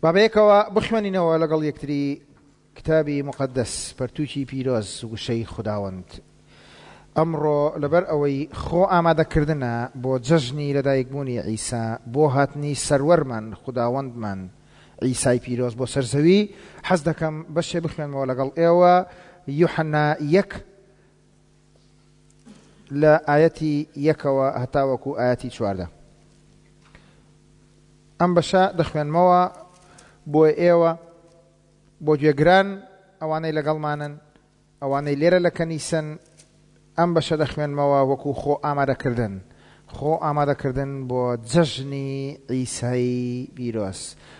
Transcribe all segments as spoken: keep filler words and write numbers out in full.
بابەیەکەوە بخوێنینەوە لەگەڵ یەکتری کتابی مقدس پەرتووکی پیرۆز وشەی خوداوەند. ئەمڕۆ لەبەر ئەوەی خۆ ئامادەکردنە بۆ جەژنی لەدایکبوونی عیسا، بۆ هاتنی سەروەرمان خوداوەندمان عیسای پیرۆز بۆ سەرزەوی، حەز دەکەم بەشێ بخوێنمەوە لەگەڵ ئێوە یوحەنا یەک لە ئاەتی یەکەوە هەتاوەکو ئاەتی چواردە. ئەم بەشە دەخوێنمەوە بۆ ئێوە، بۆ گوێگران ئەوانەی لەگەڵمانن، ئەوانەی لێرە لە کەنیسەن. ئەم بەشە دەخوێنمەوە وەکو خۆ ئامادەکردن، خۆ ئامادەکردن بۆ جەژنی عیسای پیرۆز.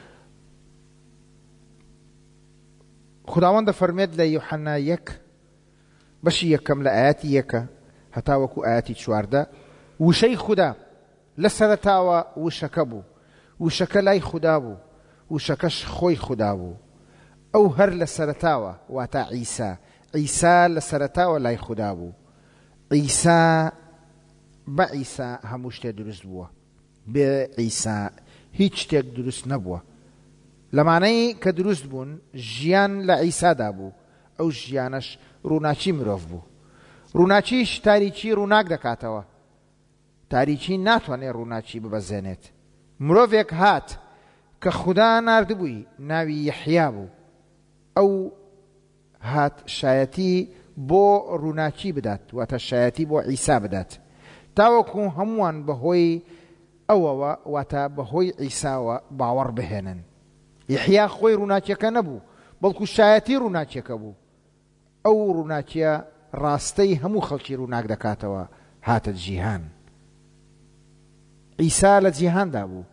خوداوەند دەفەرمێت لە یوحەنا یەک بەشی یەکەم لە ئاەتی یەکە هەتاوەکو ئاەتی چواردە: وشەی خوددا لە سەرەتاوە وشەکە بوو، وشەکە لای خوددا بوو، وشەکەش خۆی خوددا بوو. ئەو هەر لە سەرەتاوە، واتە عیسا. عیسا لە سەرەتاوە لای خوددا بوو. عیسا بە عیسا هەموو شتێک دروست بووە، بێ عیسا هیچ شتێک دروست نەبووە. لەمانەی کە دروست بوون ژیان لە عیسادا بوو، ئەو ژیانەش ڕووناچی مرۆڤ بوو. ڕووناچیش تاریکی ڕووناک دەکاتەوە، تاریکی ناتوانێت ڕووناچی ببەزێنێت. مرۆڤێک هات کە خوددا ناردبووی، ناوی یەحیا بوو. ئەو هات شایەتی بۆ ڕووناچی بدات، واتە شایەتی بۆ عیسا بدات، تاوەکو هەمووان بەهۆی ئەوەوە، واتە بەهۆی عیساوە باوەڕ بهێنن. یەحیا خۆی ڕووناچیەکە نەبوو، بەڵکو شایەتی ڕووناچیەکە بوو. ئەو ڕووناچیە ڕاستەی هەموو خەڵکی ڕووناک دەکاتەوە، هاتە جیهان. عیسا لە جیهاندا بوو،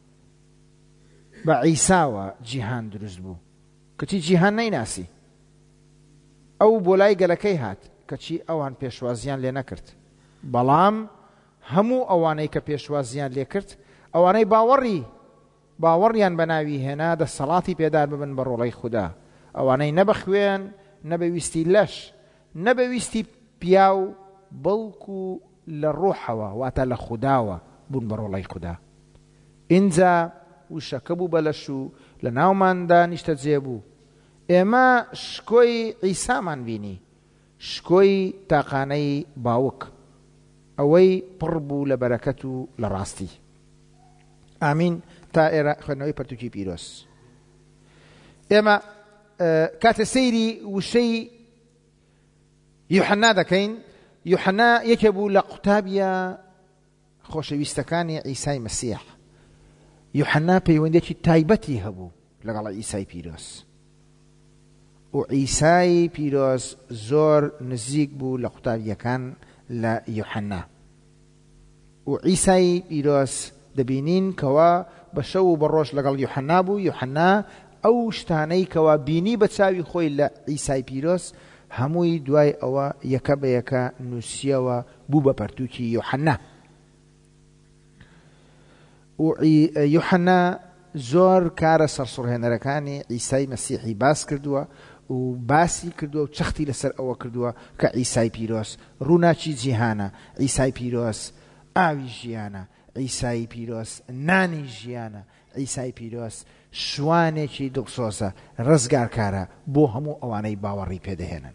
بە عیساوە جیهان دروست بوو، کەچی جیهان نەیناسی. ئەو بۆ لای گەلەکەی هات، کەچی ئەوان پێشوازیان لێ نەکرد. بەڵام هەموو ئەوانەی کە پێشوازیان لێ کرد، ئەوانەی باوەڕی باوەڕیان بە ناوی هێنا، دەسەڵاتی پێدار ببن بە ڕۆڵەی خوددا. ئەوانەی نەبە خوێن، نەبەویستی لەش، نەبەویستی پیاو، بەڵکو لە ڕۆحەوە، واتە لە خودداوە بوون بە ڕۆڵەی خوددا. ئینجا وشەکە بوو بەلەش و لە ناوماندا نیشتە جێ بوو. ئێمە شکۆی عیسامان بینی، شکۆی تاقانەی باوک، ئەوەی پڕ بوو لە بەرەکەت و لە ڕاستی. ئامین. تا ئێرە خوێندنەوەی پەرتووکی پیرۆز. ئێمە کاتە سەیری وشەی یوحەنا دەکەین. یوحەنا یەکێ بوو لە قوتابیە خۆشەویستەکانی عیسای مەسیح. یوحەنا پەیوەندێکی تایبەتی هەبوو لەگەڵ عیسای پیرۆز، و عیسای پیرۆز زۆر نزیک بوو لە قوتابیەکان لە یوحەنا. و عیسای پیرۆز دەبینین کەوا بە شەو و بە ڕۆژ لەگەڵ یوحەنا بوو. یوحەنا ئەو شتانەی کەوا بینی بە چاوی خۆی لە عیسای پیرۆز، هەمووی دوای ئەوە یەکە بە یەکە نووسیەوە بوو بە پەرتووکی یوحەنا. و یوحەنا زۆر کارە سەرسوڕهێنەرەکانی عیسای مەسیحی باس کردووە و باسی کردووە و چەختی لەسەر ئەوە کردووە کە عیسای پیرۆز ڕووناچی جیهانە، عیسای پیرۆز ئاوی ژیانە، عیسای پیرۆز نانی ژیانە، عیسای پیرۆز شوانێکی دڵسۆزە، ڕزگارکارە بۆ هەموو ئەوانەی باوەڕی پێدەهێنن.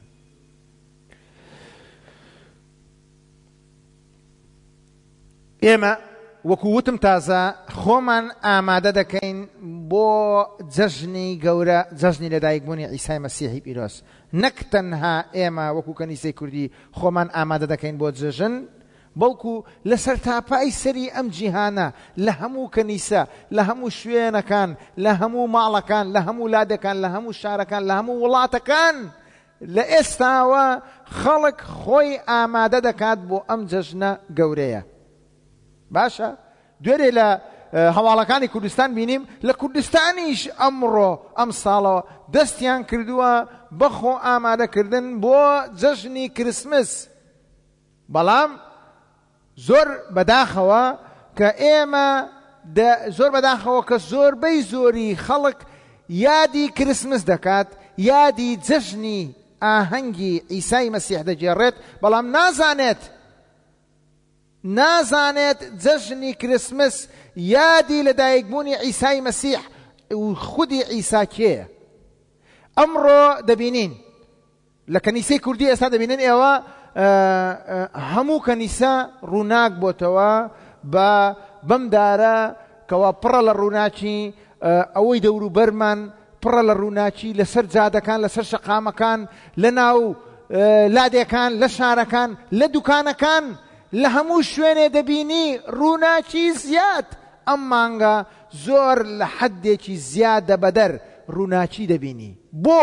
ئێمە وەکو وتم تازە خۆمان ئامادە دەکەین بۆ جەژنی گەورە، جەژنی لەدایکبوونی عیسای مەسیحی پیرۆز. نەک تەنها ئێمە وەکو کەنیسەی کوردی خۆمان ئامادە دەکەین بۆ جەژن، بەڵکو لەسەر تاپای سەری ئەم جیهانە، لە هەموو کەنیسە، لە هەموو شوێنەکان، لە هەموو ماڵەکان، لە هەموو لادەکان، لە هەموو شارەکان، لە هەموو وڵاتەکان، لە ئێستاوە خەڵک خۆی ئامادە دەکات بۆ ئەم جەژنە گەورەیە. باشە دوێرێ لە هەواڵەکانی کوردستان بینیم، لە کوردستانیش ئەمڕۆ ئەم ساڵەوە دەستیان کردووە بەخۆ ئامادەکردن بۆ جەژنی کریسمس. بەڵام زۆر بەداخەوە کە ئێمە زۆر بەداخەوە کە زۆربەی زۆری خەڵک یادی کریسمس دەکات، یادی جەژنی ئاهەنگی عیسای مەسیح دەجێڕێت، بەڵام نازانێت نازانێت جەژنی کریسمس یادی لەدایکبوونی عیسای مەسیح خودی عیسا کێیە؟ ئەمڕۆ دەبینین لە کەنیسەی کوردی ئێستا دەبینن ئێوە هەموو کەنیسە ڕووناک بۆتەوە بە بەمدارە کەوا پڕە لە ڕووناچی ئەوەی دەوروبەرمان پڕە لە ڕووناچی لەسەر جادەکان لەسەر شەقامەکان لە ناو لادێکان لە شارەکان لە دوکانەکان لە هەموو شوێنێ دەبینی ڕووناچی زیاد. ئەم مانگە زۆر لە حەدێکی زیادە بەدەر ڕووناچی دەبینی. بۆ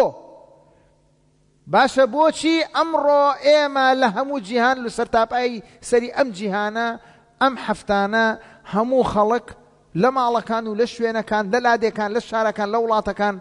باشە بۆچی ئەمڕۆ ئێمە لە هەموو جیهان لە سەرتاپای سەری ئەم جیهانە ئەم هەفتانە هەموو خەڵک لە ماڵەکان و لە شوێنەکان لە لادێکان لە شارەکان لە وڵاتەکان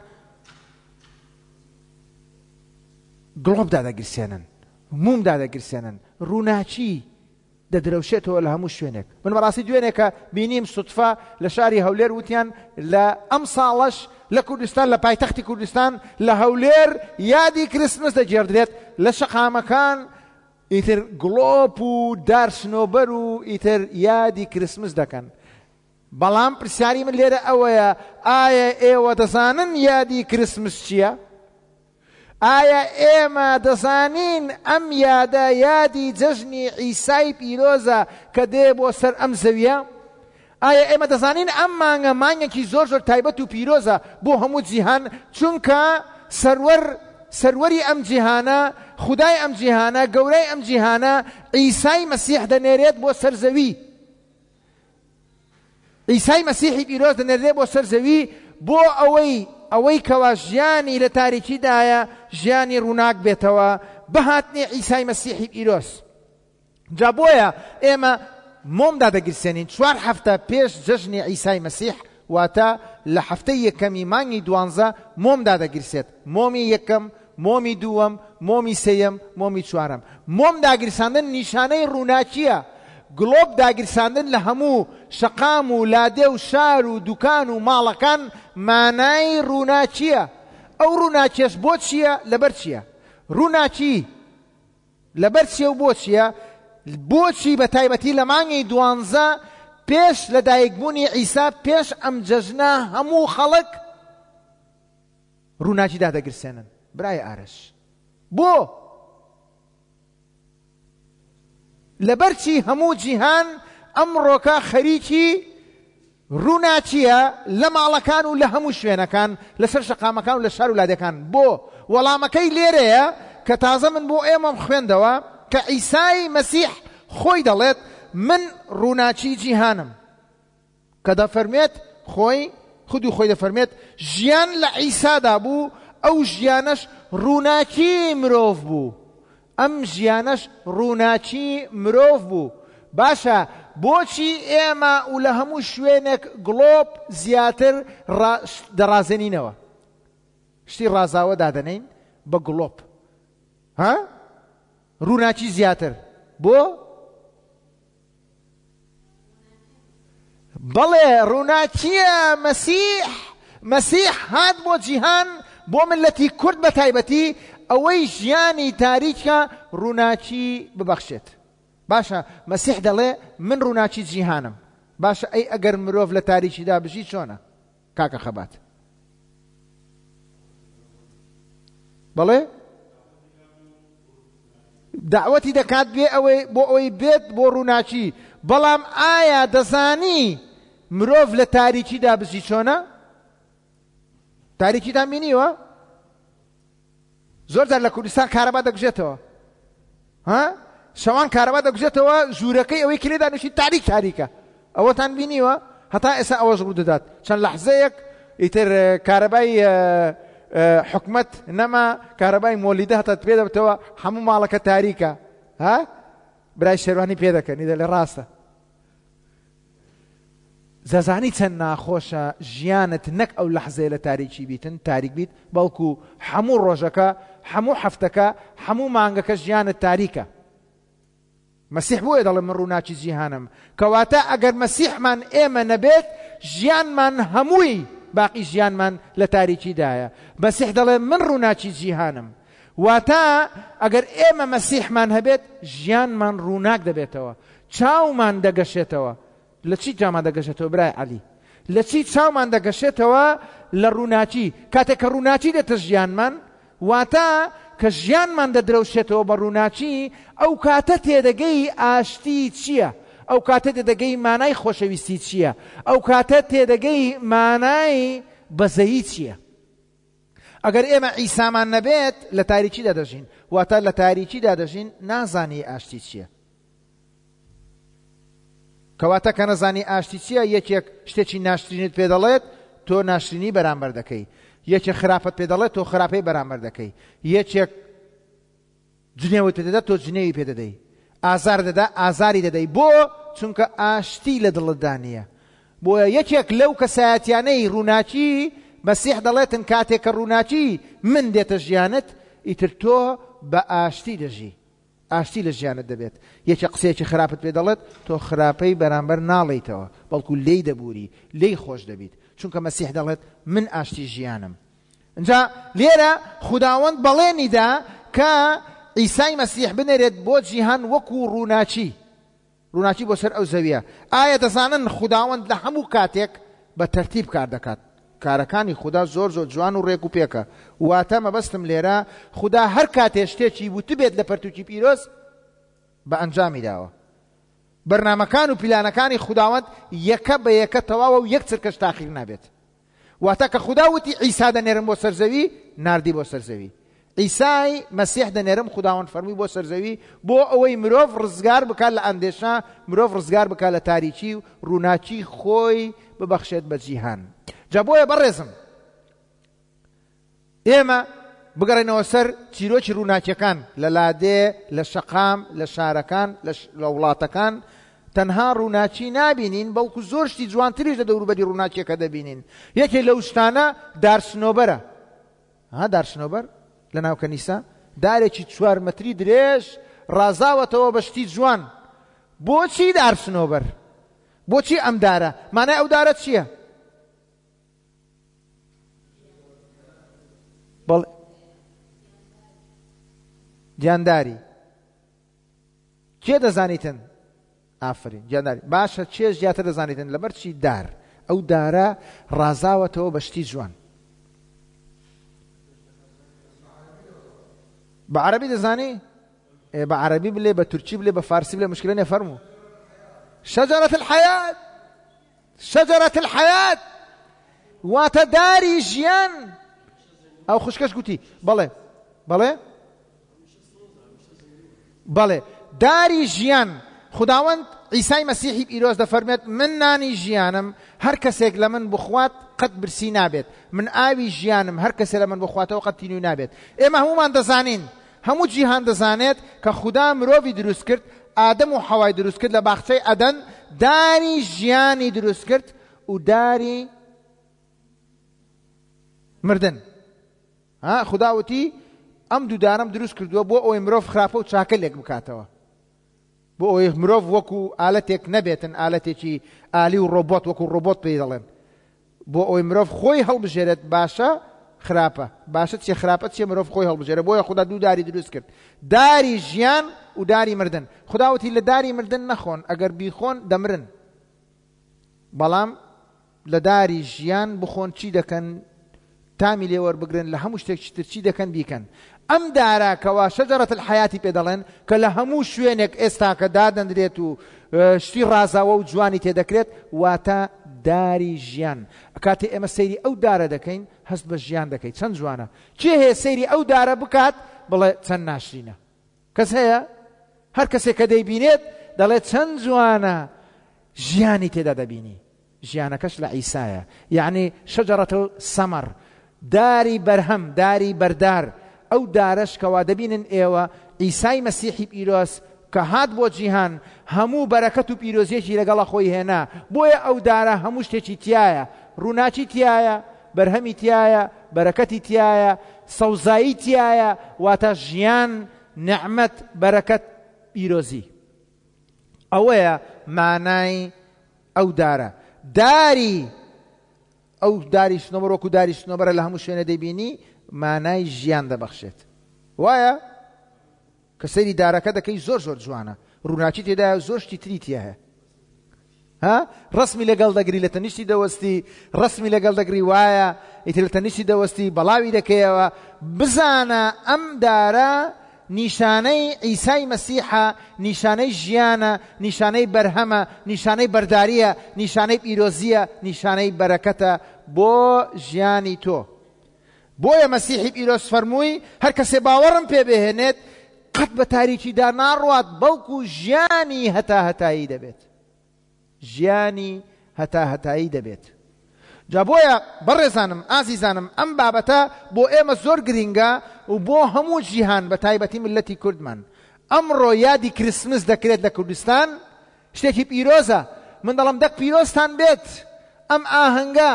گڵۆب دادەگرسێنن، موم دادەگرسێنن، ڕووناچی دەدرەوشێتەوە لە هەموو شوێنێک. من بەڕاستی دوێنێکە بینیم سوتفا لە شاری هەولێر وتیان لە ئەم ساڵەش لە کوردستان لە پایتەختی کوردستان لە هەولێر یادی کریسمس دەجێردرێت لە شەقامەکان ئیتر گڵۆپ و دارسنۆبەر و ئیتر یادی کریسمس دەکەن. بەڵام پرسیاری من لێرە ئەوەیە ئایا ئێوە دەزانن یادی کریسمس چییە؟ ئایا ئێمە دەزانین ئەم یادە یادی جەژنی عیسای پیرۆزە کە دێ بۆ سەر ئەم زەویە؟ ئایا ئێمە دەزانین ئەم مانگە مانگێکی زۆر زۆر تایبەت و پیرۆزە بۆ هەموو جیهان، چونکە سەروەر سەروەری ئەم جیهانە، خودای ئەم جیهانە، گەورەی ئەم جیهانە عیسای مەسیح دەنێرێت بۆ سەر زەوی. عیسای مەسیحی پیرۆز دەنێرێت بۆ سەر زەوی بۆ ئەوەی ئەوەی کەوا ژیانی لە تاریکیدایە ژیانی ڕووناک بێتەوە بەهاتنی عیسای مەسیحی پیرۆز. جا بۆیە ئێمە مۆم دادەگرسێنین چوار هەفتە پێش جەژنی عیسای مەسیح، واتە لە هەفتەی یەکەمی مانگی دوانزە مۆم دادەگرسێت. مۆمی یەکەم، مۆمی دووەم، مۆمی سێیەم، مۆمی چوارەم. مۆم داگرساندن نیشانەی ڕووناچیە. گڵۆب داگرساندن لە هەموو شەقام و لادێ و شار و دوکان و ماڵەکان مانای ڕووناچیە. ئەو ڕووناچیەش بۆ چییە؟ لەبەر چییە؟ ڕووناچی لەبەر چییە و بۆ چییە؟ بۆچی بە تایبەتی لە مانگی دوانزە پێش لە دایکبوونی عیسا پێش ئەم جەژنە هەموو خەڵک ڕووناچی دادەگرسێنن؟ برای ئارەش بۆ لەبەرچی هەموو جیهان ئەمڕۆکە خەریکی ڕووناچیە لە ماڵەکان و لە هەموو شوێنەکان لەسەر شەقامەکان و لە شار و لادەکان. بۆ وەڵامەکەی لێرەیە کە تازە من بۆ ئێمەم خوێندەوە کە عیسای مەسیح خۆی دەڵێت من ڕووناچی جیهانم، کە دەفەرمێت خۆی خودی خۆی دەفەرمێت ژیان لە عیسادا بوو، ئەو ژیانەش ڕووناچی مرۆڤ بوو. ئەم ژیانەش ڕووناچی مرۆڤ بوو. باشە بۆچی ئێمە و لە هەموو شوێنێک گڵۆب زیاتر دەڕازێنینەوە؟ شتی ڕازاوە دادەنین بە گڵۆب، ها؟ ڕووناچی زیاتر بۆ؟ بەڵێ ڕووناچیە مەسیح. مەسیح هات بۆ جیهان بۆ ملەتی کورد بە تایبەتی ئەوەی ژیانی تاریکە ڕووناچی ببەخشێت. باشە مەسیح دەڵێ من ڕووناچی جیهانم. باشە ئەی ئەگەر مرۆڤ لە تاریکیدا بژی چۆنە کاکە خەبات؟ بەڵێ دعوەتی دەکات بێ ئەوەی بۆ ئەوەی بێت بۆ ڕووناچی. بەڵام ئایا دەزانی مرۆڤ لە تاریکیدا بژی چۆنە؟ تاریکیدان بینیوە؟ زۆر جار لە کوردستان کارەبا دەگوژێتەوە، ها؟ شەوان کارەبا دەگوژێتەوە، ژوورەکەی ئەوەی کلێدا نووسی تاریک تاریکە. ئەوەتان بینیوە؟ هەتا ئێستا ئەوەش ڕوو دەدات. چەند لەحزەیەک ئیتر کارەبای حکومەت نەما، کارەبای مۆلیدە هەتا پێ دەبێتەوە هەموو ماڵەکە تاریکە، ها؟ برای شێروانی پێ دەکەنی دەڵێ ڕاستە. زەزانی چەند ناخۆشە ژیانت نەک ئەو لەحزەیە لە تاریکی بیتن تاریک بیت، بەڵکو هەموو ڕۆژەکە، هەموو هەفتەکە، هەموو مانگەکە ژیانت تاریکە. مەسیح بۆیە دەڵێ من ڕووناچی جیهانم، کەواتە ئەگەر مەسیحمان ئێمە نەبێت ژیانمان هەمووی باقی ژیانمان لە تاریکیدایە. مەسیح دەڵێ من ڕووناچی جیهانم، واتە ئەگەر ئێمە مەسیحمان هەبێت ژیانمان ڕووناک دەبێتەوە، چاومان دەگەشێتەوە. لە چی جامان دەگەشێتەوە برای عەلی؟ لە چی چاومان دەگەشێتەوە لە ڕووناچی کاتێک کە ڕووناچی دێتە ژیانمان واتە کە ژیانمان دەدرەوشێتەوە بە ڕووناچی ئەو کاتە تێدەگەی ئاشتی چییە ئەو کاتە تێدەگەی مانای خۆشەویستی چییە ئەو کاتە تێدەگەی مانای بەزەیی چییە ئەگەر ئێمە عیسامان نەبێت لە تاریکیدا دەژین واتە لە تاریکیدا دەژین نازانی ئاشتی چییە کەواتە کە نەزانی ئاشتی چییە یەکێک شتێکی ناشرینت پێ دەڵێت تۆ ناشرینی بەرامبەر دەکەی یەکێک خراپەت پێ دەڵێت تۆ خراپەی بەرامبەر دەکەی یەکێک جنێوت پێ دەدات تۆ جنێوی پێ دەدەی ئازار دەدا ئازاری دەدەی بۆ چونکە ئاشتی لە دڵتدا نییە بۆیە یەکێک لەو کەسایەتیانەی ڕووناچی مەسیح دەڵێتن کاتێک کە ڕووناچی من دێتە ژیانت ئیتر تۆ بە ئاشتی دەژی ئاشتی لە ژیانت دەبێت یەکێ قسەیەکی خراپت پێ دەڵێت تۆ خراپەی بەرامبەر ناڵێیتەوە بەڵکو لێی دەبووری لێی خۆش دەبیت چونکە مەسیح دەڵێت من ئاشتی ژیانم اینجا لێرە خوداوەند بەڵێنیدا کە عیسای مەسیح بنێرێت بۆ جیهان وەکو ڕووناچی ڕووناچی بۆ سەر ئەو زەویە ئایا دەزانن خوداوەند لە هەموو کاتێک بە تەرتیب کار دەکات کارەکانی خدا زۆر زۆر جوان و ڕێک و پێکە واتە مەبەستم لێرە خدا هەر کاتێ شتێکی وتە بێت لە پەرتووکی پیرۆز بە ئەنجامی داوە بەرنامەکان و پیلانەکانی خداوەند یەکە بە یەکە تەواوە و یەک چرکەش تاخیر نابێت واتە کە خدا وتی عیسا دەنێرم بۆ سەرزەوی ناردی بۆ سەرزەوی عیسای مەسیح دەنێرم خداوەند فەرمی بۆ سەرزەوی بۆ ئەوەی مرۆڤ ڕزگار بکات لە ئەندێشە مرۆڤ ڕزگار بکات لە تاریکی و ڕووناچی خۆی ببەخشێت بە جیهان جا بۆیە بەڕێزم ئێمە بگەڕێنەوە سەر چیرۆکی ڕووناکیەکان لە لادێ لە شەقام لە شارەکان لە وڵاتەکان تەنها ڕووناچی نابینین بەڵکو زۆر شتی جوانتریش لە دەوروبەری ڕووناکیەکە دەبینین یەکێ لەو شتانە دارسنۆبەرە ها دارسنۆبەر لە ناو کەنیسا دارێکی چوار مەتری درێژ ڕازاوەتەوە بە شتی جوان بۆچی دارسنۆبەر بۆچی ئەم دارە مانای ئەو دارە چییە بەڵێ گیانداری کێ دەزانیتن ئافرین گیانداری باشە چێ زیاتر دەزانیتن لەبەر چی دار ئەو دارە ڕازاوەتەوە بە شتی جوان بە عەرەبی دەزانی بە عەرەبی بلێ بە تورکی بلێ بە فارسی بلێ مشکلە نیە فەرموو شەجەرەت الحەیات شەجەرەت الحەیات واتە داری ژیان ئەو خوشکەش گوتی بەڵێ بەڵێ بەڵێ داری ژیان خداوەند عیسای مەسیحی ئیرۆز دەفەرمێت من نانی ژیانم هەر کەسێک لە من بخوات قەت برسی نابێت من ئاوی ژیانم هەر کەسێک لە من بخواتەوە قەت تینوی نابێت ئێمە هەمومان دەزانین هەموو جیهان دەزانێت کە خدا مرۆڤی دروست کرد ئادەم و حەوای دروست کرد لە باخچەی ئەدەن داری ژیانی دروست کرد و داری مردن ها خدا وتی ئەم دوو دارم دروست کردووە بۆ ئەوەی مرۆڤ خراپە و چاکە لێک بکاتەوە بۆ ئەوەی مرۆڤ وەکو ئالەتێک نەبێتن ئالەتێکی ئالی و ڕۆبۆت وەکو ڕۆبۆت پێی دەڵێن بۆ ئەوەی مرۆڤ خۆی هەڵبژێرێت باشە خراپە باشە چێ خراپە چێ مرۆڤ خۆی هەڵبژێرێت بۆیە خدا دوو داری دروست کرد داری ژیان و داری مردن خدا وتی لە داری مردن نەخۆن ئەگەر بیخۆن دەمرن بەڵام لە داری ژیان بخۆن چی دەکەن تامی لێوەربگرن لە هەموو شتێکی تر چی دەکەن بیکەن ئەم دارە کەوا شەجەرەت الحەیاتی پێ دەڵێن کە لە هەموو شوێنێک ئێستا کە دادەندرێت و شتی ڕازاوە و جوانی تێدەکرێت واتە داری ژیان کاتێ ئێمە سەیری ئەو دارە دەکەین هەست بە ژیان دەکەیت چەند جوانە کێ هەیە سەیری ئەو دارە بکات بڵێ چەند ناشرینە کەس هەیە هەر کەسێک کە دەیبینێت دەڵێت چەند جوانە ژیانی تێدا دەبینی ژیانەکەش لە عیسایە یعنی شەجەرەت السەمەر داری بەرهەم داری بەردار ئەو دارەش کەوا دەبینن ئێوە عیسای مەسیحی پیرۆز کە هات بۆ جیهان هەموو بەرەکەت و پیرۆزیەکی لەگەڵە خۆی هێنا بۆیە ئەو دارە هەموو شتێکی تایە ڕووناچی تایە بەرهەمی تایە بەرەکەتی تایە سەوزایی تایە واتە ژیان نعمەت بەرەکەت پیرۆزی ئەوەیە مانای ئەو دارە داری ئەو داری شنۆبەر وەکو داری شنۆبەرە لە هەموو شوێنە دەیبینی مانای ژیان دەبەخشێت وایە کە سەیری دارەکە دەکەی زۆر زۆر جوانە ڕووناچی تێدایە زۆر شتی تری تیا هەیە ها ڕسمی لەگەڵ دەگری لە تەنیشتی دەوەستی ڕسمی لەگەڵ دەگری وایە ئیتر لە تەنیشتی دەوەستی بەڵاوی دەکەیەوە بزانە ئەم دارە نیشانەی عیسای مەسیحە نیشانەی ژیانە نیشانەی بەرهەمە نیشانەی بەرداریە نیشانەی پیرۆزیە نیشانەی بەرەکەتە بۆ ژیانی تۆ بۆیە مەسیحی پیرۆز فەرمووی هەر کەسێ باوەڕم پێ بهێنێت قەت بە تاریکیدا ناڕوات بەڵکو ژیانی هەتا هەتایی دەبێت ژیانی هەتا هەتایی دەبێت جا بۆیە بەڕێزانم ئازیزانم ئەم بابەتە بۆ ئێمە زۆر گرینگە و بۆ هەموو جیهان بە تایبەتی ملەتی کوردمان ئەمڕۆ یادی کریسمس دەکرێت لە کوردستان شتێکی پیرۆزە من دەڵم دەک پیرۆزتان بێت ئەم ئاهەنگە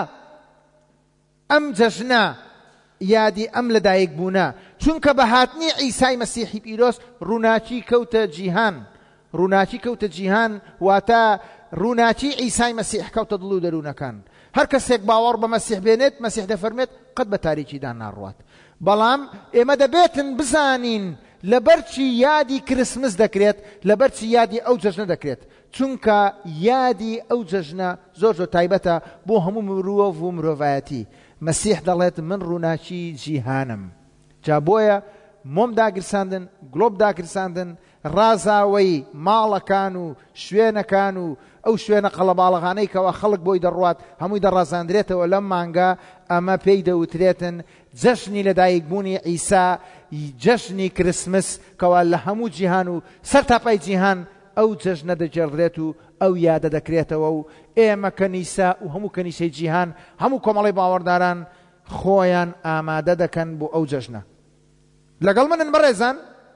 ئەم جەژنە یادی ئەم لەدایک بوونە چونکە بە هاتنی عیسای مەسیحی پیرۆز ڕووناچی کەوتە جیهان ڕووناچی کەوتە جیهان واتە ڕووناچی عیسای مەسیح کەوتە دڵ و دەروونەکان هەر کەسێک باوەڕ بە مەسیح بێنێت مەسیح دەفەرمێت قەت بە تاریکیدا ناڕوات بەڵام ئێمە دەبێتن بزانین لەبەرچی یادی کریسمس دەکرێت لەبەرچی یادی ئەو جەژنە دەکرێت چونکە یادی ئەو جەژنە زۆر زۆر تایبەتە بۆ هەموو مرۆڤ و مرۆڤایەتی مەسیح دەڵێت من ڕووناچی جیهانم جا بۆیە مۆم داگرساندن گڵۆب داگرساندن ڕازاوەی ماڵەکان و شوێنەکان و ئەو شوێنە قەڵەباڵغانەی کەوا خەڵک بۆی دەڕوات هەمووی دەڕازاندرێتەوە لەم مانگە ئەمە پێی دەوترێتن جەژنی لەدایکبوونی عیسا جەژنی کریسمس کەوا لە هەموو جیهان و سەرتاپای جیهان ئەو جەژنە دەجێڕدرێت و ئەو یادە دەکرێتەوە و ئێمە کەنیسا و هەموو کەنیسەی جیهان هەموو کۆمەڵی باوەڕداران خۆیان ئامادە دەکەن بۆ ئەو جەژنە لەگەڵ منن بەڕێزان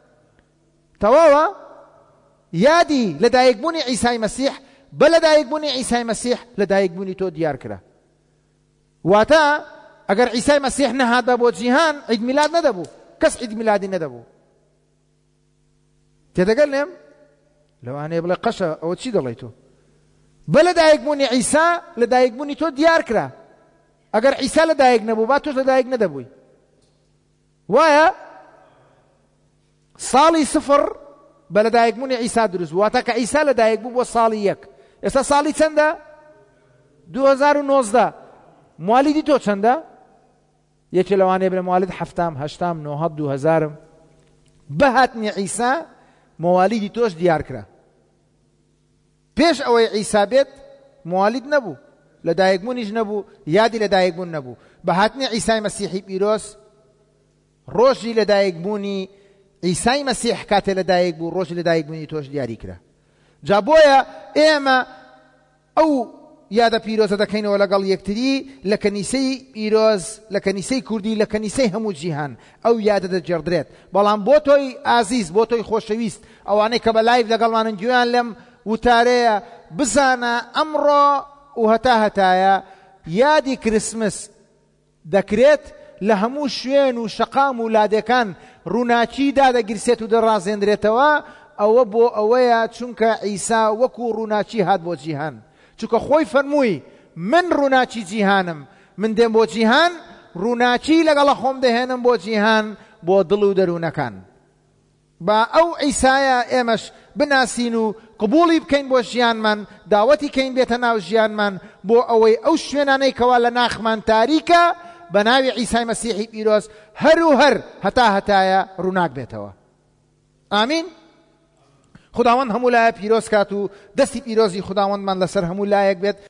تەواوە یادی لەدایکبوونی عیسای مەسیح بە لەدایکبوونی عیسای مەسیح لەدایکبوونی تۆ دیار کرا واتە ئەگەر عیسای مەسیح نەهاتە بۆ جیهان عید میلاد نەدەبوو کەس عید میلادی نەدەبوو تێدەگەل نێم لەوانەیە بڵێ قەشە ئەوە چی دەڵێی تۆ بە لەدایکبوونی عیسا لەدایکبوونی تۆ دیار کرا ئەگەر عیسا لەدایک نەبوو با تۆش لەدایک نەدەبووی وایە ساڵی سفر بە لەدایکبوونی عیسا دروست بوو واتە کە عیسا لەدایک بوو بۆ ساڵی یەک ئێستا ساڵی چەندە دوو هەزار و نۆزدە موالیدی تۆ چەندە یەکێ لەوانەیە بڵێ موالید حەفتام هەشتام نۆهەد دوو هەزارم بە هاتنی عیسا موالیدی تۆش دیار کرا پێش ئەوەی عیسا بێت موالید نەبوو لەدایکبوونیش نەبوو یادی لەدایکبوون نەبوو بە هاتنی عیسای مەسیحی پیرۆز ڕۆژی لەدایکبوونی عیسای مەسیح کاتێ لەدایک بوو ڕۆژی لەدایکبوونی تۆش دیاری کرا جا بۆیە ئێمە ئەو یادە پیرۆزە دەکەینەوە لەگەڵ یەکتری لە کەنیسەی پیرۆز لە کەنیسەی کوردی لە کەنیسەی هەموو جیهان ئەو یادە دەجێڕدرێت بەڵام بۆ تۆی ئازیز بۆ تۆی خۆشەویست ئەوانەی کە بە لایڤ لەگەڵمانن گوێیان لەم وتارەیە بزانە ئەمڕۆ و هەتا هەتایە یادی کریسمس دەکرێت لە هەموو شوێن و شەقام و لادەکان ڕووناچی دادەگیرسێت و دەڕازێنرێتەوە ئەوە بۆ ئەوەیە چونکە عیسا وەکو ڕووناچی هات بۆ جیهان چونکە خۆی فەرمووی من ڕووناچی جیهانم من دێم بۆ جیهان ڕووناچی لەگەڵە خۆم دەهێنم بۆ جیهان بۆ دڵ و دەروونەکان با ئەو عیسایە ئێمەش بناسین و قبوڵی بکەین بۆ ژیانمان داوەتی کەین بێتە ناو ژیانمان بۆ ئەوەی ئەو شوێنانەی کەوا لە ناخمان تاریکە بە ناوی عیسای مەسیحی پیرۆز هەر و هەر هەتا هەتایە ڕووناک بێتەوە ئامین خداوەند هەموو لایە پیرۆز کات و دەستی پیرۆزی خداوەندمان لەسەر هەموو لایەک بێت